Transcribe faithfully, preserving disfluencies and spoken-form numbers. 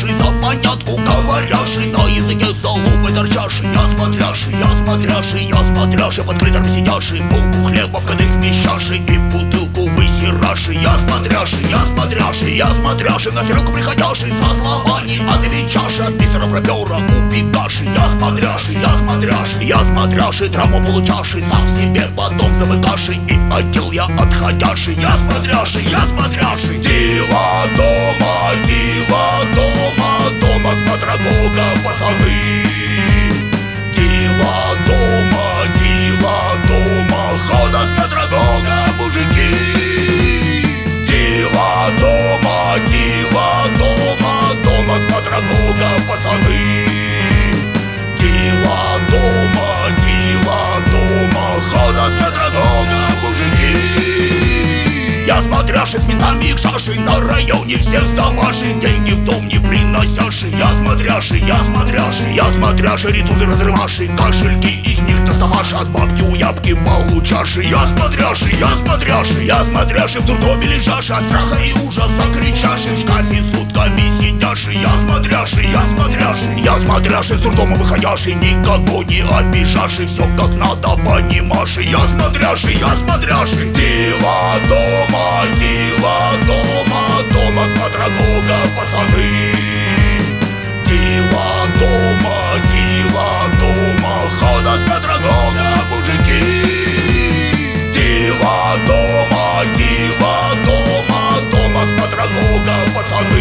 смотряший, за понятку говоряший, на языке залупы торчаший. Я смотряший, я смотряший, я смотряший, под клитором сидяший, булку хлеба в кадык вмещаший и бутылку высираший. Я смотряший, я смотряший, я смотряший, на стрелку приходяший, со словами отвечаший, от мистера пропера убегаший. Я смотряший, я смотряший, я смотряший, травму получаший, сам себе потом замыкаший и отдел я отходяший. Я смотряший, я смотряший, дива дома, дива дома, дома смотрогога, пацаны. Дива дома, дива дома, хода смотрогога, мужики. Дива дома, дива дома, дома смотрогога, пацаны. Дива дома, дива дома, хода смотрогога, мужики. Я смотряший с ментами и кшашей, на районе всех сдавашей, деньги в дом не приносяший. Я смотряший, я смотряший, я смотряший, ритузы разрываший, кошельки из них доставаши, от бабки у ябки получаши. Я смотряший, я смотряший, я смотряший, в дурдоме лежаший, от страха и ужаса кричаший, в шкафе сутками сидяший. Я смотряший, я смотряший, я смотряший, с дурдома выходяший, никого не обижаший, все как надо понимаший. Я смотряший, я смотряший, дива дома, дива дома, дома смотрогога, пацаны. Дива дома, дива дома, хода смотрогога, мужики. Дива дома, дива дома, дома смотрогога, пацаны.